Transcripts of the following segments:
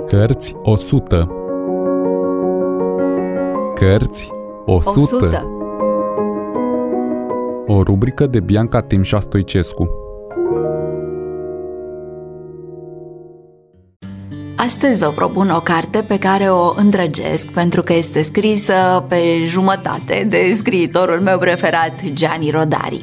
Cărți 100. Cărți 100. O rubrică de Bianca Timșa Stoicescu. Astăzi vă propun o carte pe care o îndrăgesc pentru că este scrisă pe jumătate de scriitorul meu preferat, Gianni Rodari.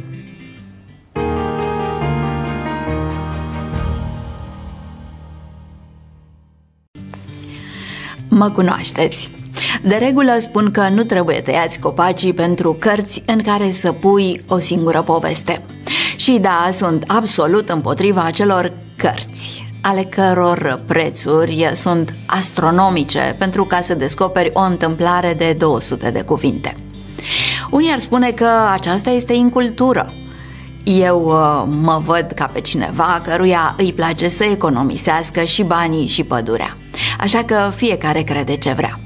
Mă cunoașteți. De regulă spun că nu trebuie tăiați copacii pentru cărți în care să pui o singură poveste. Și da, sunt absolut împotriva acelor cărți ale căror prețuri sunt astronomice pentru ca să descoperi o întâmplare de 200 de cuvinte. Unii ar spune că aceasta este incultură. Eu mă văd ca pe cineva căruia îi place să economisească și banii și pădurea. Așa că fiecare crede ce vrea.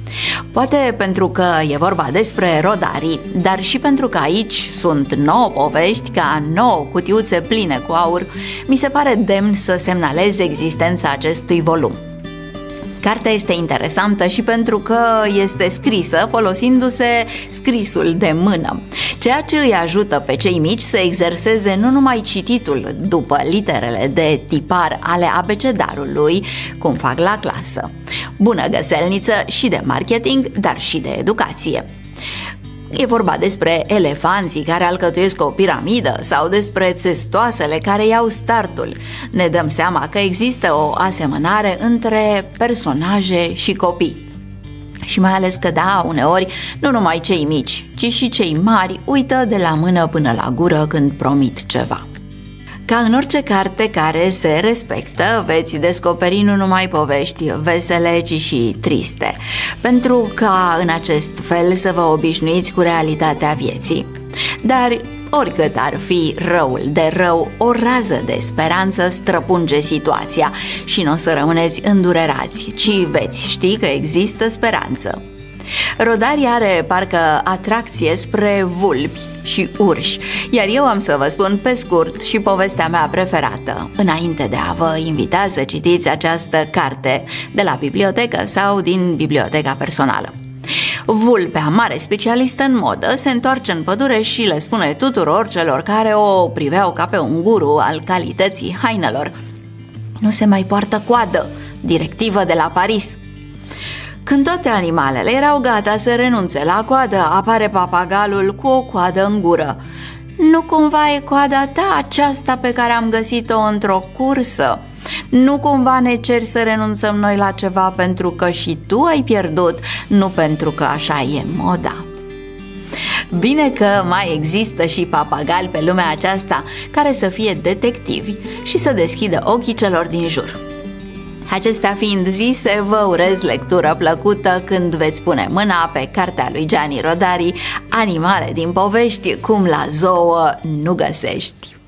Poate pentru că e vorba despre Rodari, dar și pentru că aici sunt 9 povești ca 9 cutiuțe pline cu aur, mi se pare demn să semnalez existența acestui volum. Cartea este interesantă și pentru că este scrisă folosindu-se scrisul de mână, ceea ce îi ajută pe cei mici să exerseze nu numai cititul după literele de tipar ale abecedarului, cum fac la clasă. Bună găselniță și de marketing, dar și de educație. E vorba despre elefanții care alcătuiesc o piramidă sau despre țestoasele care iau startul. Ne dăm seama că există o asemănare între personaje și copii. Și mai ales că, da, uneori, nu numai cei mici, ci și cei mari uită de la mână până la gură când promit ceva. Ca în orice carte care se respectă, veți descoperi nu numai povești vesele, ci și triste, pentru ca în acest fel să vă obișnuiți cu realitatea vieții. Dar oricât ar fi răul de rău, o rază de speranță străpunge situația și nu o să rămâneți îndurerați, ci veți ști că există speranță. Rodari are parcă atracție spre vulpi și urși, iar eu am să vă spun pe scurt și povestea mea preferată, înainte de a vă invita să citiți această carte de la bibliotecă sau din biblioteca personală. Vulpea, mare specialistă în modă, se întoarce în pădure și le spune tuturor celor care o priveau ca pe un guru al calității hainelor: nu se mai poartă coadă, directivă de la Paris. Când toate animalele erau gata să renunțe la coadă, apare papagalul cu o coadă în gură. Nu cumva e coada ta aceasta pe care am găsit-o într-o cursă? Nu cumva ne ceri să renunțăm noi la ceva pentru că și tu ai pierdut, nu pentru că așa e moda? Bine că mai există și papagali pe lumea aceasta care să fie detectivi și să deschidă ochii celor din jur. Acestea fiind zise, vă urez lectură plăcută când veți pune mâna pe cartea lui Gianni Rodari, Animale din povești, cum la zoo nu găsești.